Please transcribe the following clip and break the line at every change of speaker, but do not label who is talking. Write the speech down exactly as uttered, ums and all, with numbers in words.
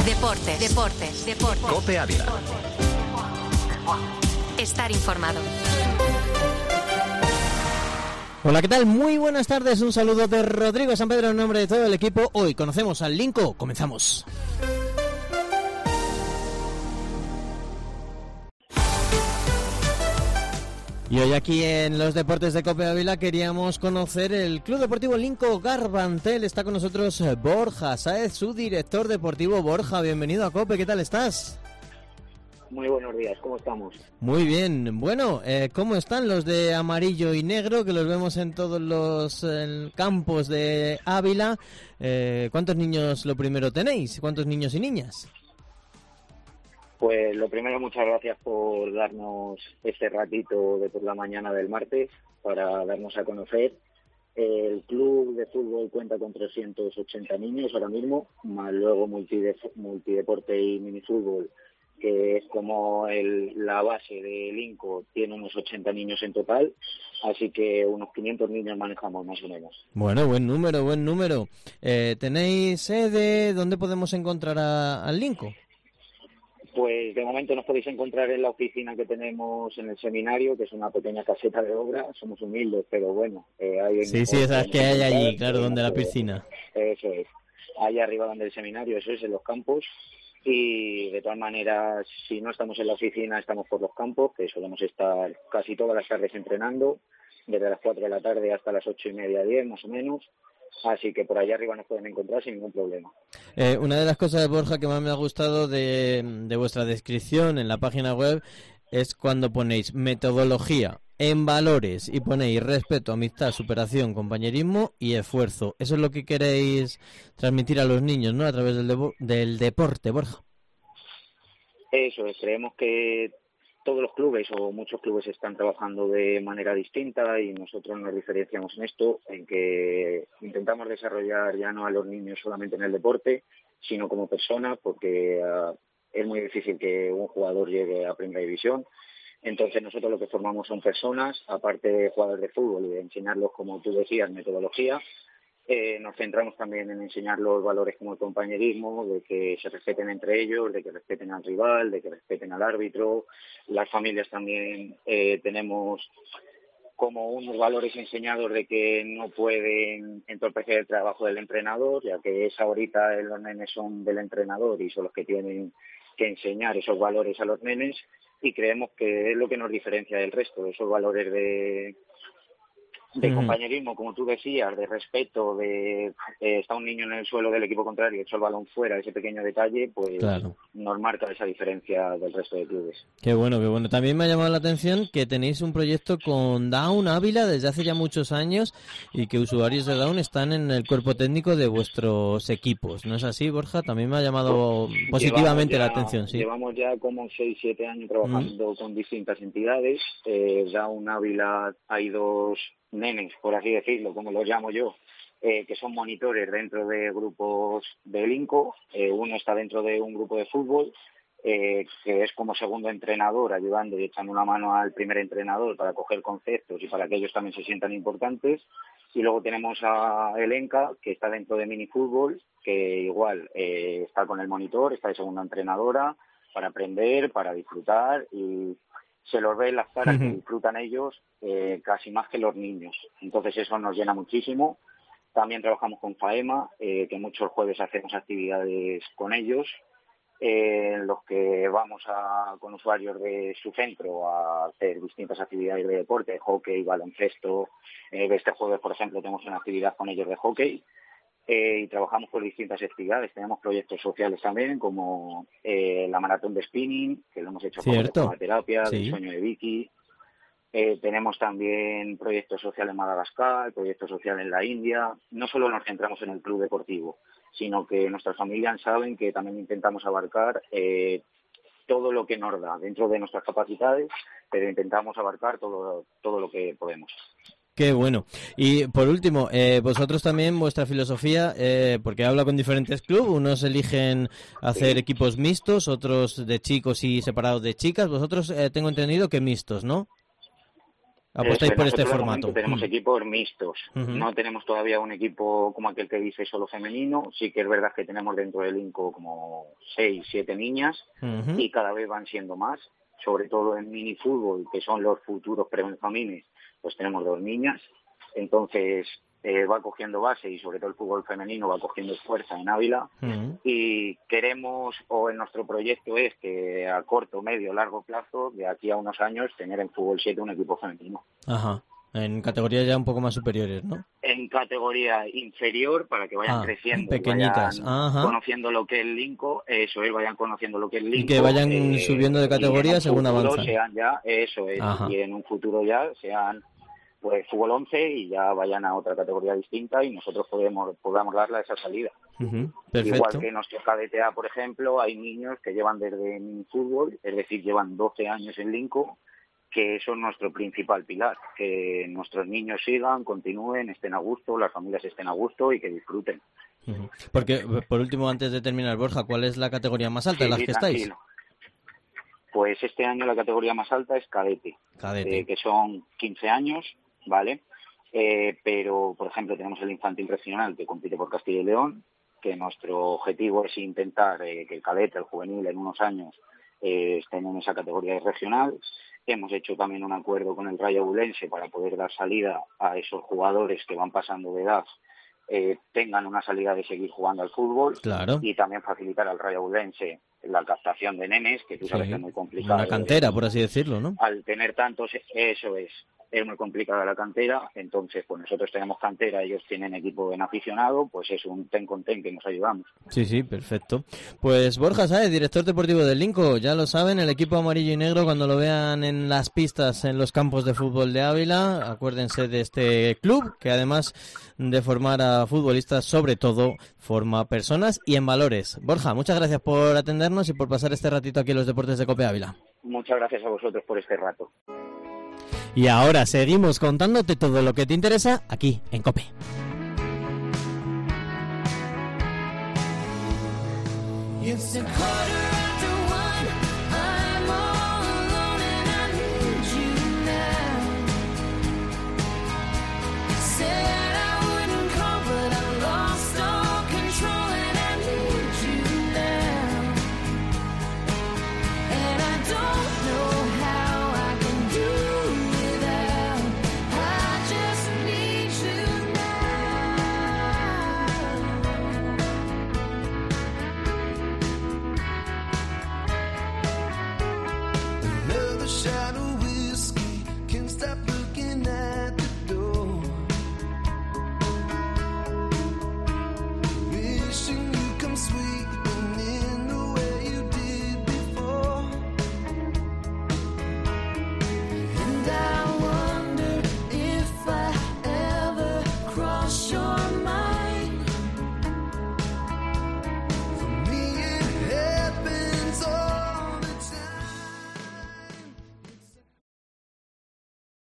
Deportes, deportes, deportes.
COPE Ávila.
Estar informado.
Hola, ¿qué tal? Muy buenas tardes, un saludo de Rodrigo San Pedro en nombre de todo el equipo. Hoy conocemos al Linco, comenzamos. Y hoy aquí en los deportes de COPE Ávila queríamos conocer el Club Deportivo Linco Garbantel. Está con nosotros Borja Sáez, su director deportivo. Borja, bienvenido a COPE, ¿qué tal estás?
Muy buenos días, ¿cómo estamos?
Muy bien. Bueno, eh, ¿cómo están los de amarillo y negro, que los vemos en todos los eh, campos de Ávila? Eh, ¿Cuántos niños lo primero tenéis? ¿Cuántos niños y niñas?
Pues lo primero, muchas gracias por darnos este ratito de por la mañana del martes para darnos a conocer. El club de fútbol cuenta con trescientos ochenta niños ahora mismo, más luego multidef- multideporte y minifútbol, que es como el, la base de Linco, tiene unos ochenta niños en total, así que unos quinientos niños manejamos más o menos.
Bueno, buen número, buen número. Eh, ¿Tenéis sede? ¿Dónde podemos encontrar a, al Linco?
Pues de momento nos podéis encontrar en la oficina que tenemos en el seminario, que es una pequeña caseta de obra. Somos humildes, pero bueno. Eh, hay
sí, sí, esas que hay allí, claro, donde la piscina.
Eso es. Ahí arriba donde el seminario, eso es, en los campos. Y de todas maneras, si no estamos en la oficina, estamos por los campos, que solemos estar casi todas las tardes entrenando, desde las cuatro de la tarde hasta las ocho y media, diez más o menos. Así que por allá arriba nos pueden encontrar sin ningún problema.
Eh, una de las cosas, Borja, que más me ha gustado de, de vuestra descripción en la página web es cuando ponéis metodología en valores y ponéis respeto, amistad, superación, compañerismo y esfuerzo. Eso es lo que queréis transmitir a los niños, ¿no? A través del, de- del deporte, Borja.
Eso es, creemos que todos los clubes o muchos clubes están trabajando de manera distinta y nosotros nos diferenciamos en esto, en que intentamos desarrollar ya no a los niños solamente en el deporte, sino como personas, porque uh, es muy difícil que un jugador llegue a primera división. Entonces nosotros lo que formamos son personas, aparte de jugadores de fútbol y de enseñarlos, como tú decías, metodología. Eh, nos centramos también en enseñar los valores como el compañerismo, de que se respeten entre ellos, de que respeten al rival, de que respeten al árbitro. Las familias también eh, tenemos como unos valores enseñados de que no pueden entorpecer el trabajo del entrenador, ya que es ahorita los nenes son del entrenador y son los que tienen que enseñar esos valores a los nenes, y creemos que es lo que nos diferencia del resto, esos valores de... de compañerismo, como tú decías, de respeto, de eh, está un niño en el suelo del equipo contrario, echa el balón fuera, ese pequeño detalle, pues claro, nos marca esa diferencia del resto de clubes.
Qué bueno, qué bueno. También me ha llamado la atención que tenéis un proyecto con Down Ávila desde hace ya muchos años y que usuarios de Down están en el cuerpo técnico de vuestros equipos. ¿No es así, Borja? También me ha llamado pues, positivamente ya, la atención, sí.
Llevamos ya como seis siete años trabajando mm. con distintas entidades. Eh, Down Ávila hay dos nenes, por así decirlo, como los llamo yo, eh, que son monitores dentro de grupos de Linco. Eh, uno está dentro de un grupo de fútbol, eh, que es como segundo entrenador, ayudando y echando una mano al primer entrenador para coger conceptos y para que ellos también se sientan importantes. Y luego tenemos a Elenka, que está dentro de minifútbol, que igual eh, está con el monitor, está de segunda entrenadora, para aprender, para disfrutar, y se los ve en las caras que disfrutan ellos eh, casi más que los niños. Entonces eso nos llena muchísimo. También trabajamos con FAEMA, eh, que muchos jueves hacemos actividades con ellos, eh, en los que vamos a, con usuarios de su centro a hacer distintas actividades de deporte, hockey, baloncesto. Eh, este jueves, por ejemplo, tenemos una actividad con ellos de hockey. Eh, y trabajamos por distintas actividades. Tenemos proyectos sociales también, como eh, la maratón de spinning, que lo hemos hecho
¿Cierto?
con la terapia,
Sí.
del sueño de Vicky. Eh, tenemos también proyectos sociales en Madagascar, proyectos sociales en la India. No solo nos centramos en el club deportivo, sino que nuestras familias saben que también intentamos abarcar eh, todo lo que nos da dentro de nuestras capacidades, pero intentamos abarcar todo, todo lo que podemos.
Qué bueno. Y por último, eh, vosotros también, vuestra filosofía, eh, porque habla con diferentes clubes, unos eligen hacer sí. equipos mixtos, otros de chicos y separados de chicas. Vosotros eh, tengo entendido que mixtos, ¿no? Apostáis
Eso,
por este
nosotros de
formato.
momento tenemos
Mm.
equipos mixtos.
Ujú.
No tenemos todavía un equipo como aquel que dice solo femenino. Sí que es verdad que tenemos dentro del INCO como seis, siete niñas
Ujú.
y cada vez van siendo más. Sobre todo en minifútbol, que son los futuros prebenjamines, pues tenemos dos niñas. Entonces eh, va cogiendo base y sobre todo el fútbol femenino va cogiendo fuerza en Ávila.
Ujú.
Y queremos, o en nuestro proyecto es que a corto, medio, largo plazo, de aquí a unos años, tener en fútbol siete un equipo femenino.
Ajá. En categorías ya un poco más superiores, ¿no?
En categoría inferior para que vayan
Ah,
creciendo,
pequeñitas.
vayan
Ajá.
conociendo lo que es el Linco, eso es, vayan conociendo lo que es el
Y
Linco.
que vayan
eh,
subiendo de categoría
y en un
según
futuro
avanzan.
Sean ya, eso es,
Ajá.
y en un futuro ya sean pues fútbol once y ya vayan a otra categoría distinta y nosotros podemos podamos darle esa salida.
Ujú. Perfecto.
Igual que en nuestro K D T A, por ejemplo, hay niños que llevan desde fútbol, es decir, llevan doce años en Linco, que eso es nuestro principal pilar, que nuestros niños sigan, continúen, estén a gusto, las familias estén a gusto y que disfruten.
Ujú. Porque, por último, antes de terminar, Borja, ¿cuál es la categoría más alta en
Sí,
la
sí,
que estáis?
tranquilo. Pues este año la categoría más alta es cadete,
Cadete.
eh, que son quince años, ¿vale? Eh, pero, por ejemplo, tenemos el infantil regional que compite por Castilla y León, que nuestro objetivo es intentar eh, que el cadete, el juvenil, en unos años eh, estén en esa categoría regional. Hemos hecho también un acuerdo con el Rayo Ourense para poder dar salida a esos jugadores que van pasando de edad, eh, tengan una salida de seguir jugando al fútbol.
Claro.
Y también facilitar al Rayo Ourense la captación de nenes, que tú sabes
Sí.
que es muy complicado.
Una cantera, por así decirlo, ¿no?
Al tener tantos, eso es, es muy complicada la cantera, entonces pues nosotros tenemos cantera, ellos tienen equipo en aficionado, pues es un ten con ten que nos ayudamos.
Sí, sí, perfecto. Pues Borja Sáez, director deportivo del Linco, ya lo saben, el equipo amarillo y negro, cuando lo vean en las pistas, en los campos de fútbol de Ávila, acuérdense de este club, que además de formar a futbolistas, sobre todo forma personas y en valores. Borja, muchas gracias por atendernos y por pasar este ratito aquí en los Deportes de COPE Ávila.
Muchas gracias a vosotros por este rato.
Y ahora seguimos contándote todo lo que te interesa aquí en COPE.
It's a quarter after one. I'm all alone and I need you now. Said I wouldn't call, but I lost all control and I need you now. And I don't know how I can do without. I just need you
Another shot of whiskey, can't stop looking at the door. Wishing you come sweeping in the way you did before.
And I wonder if I ever cross your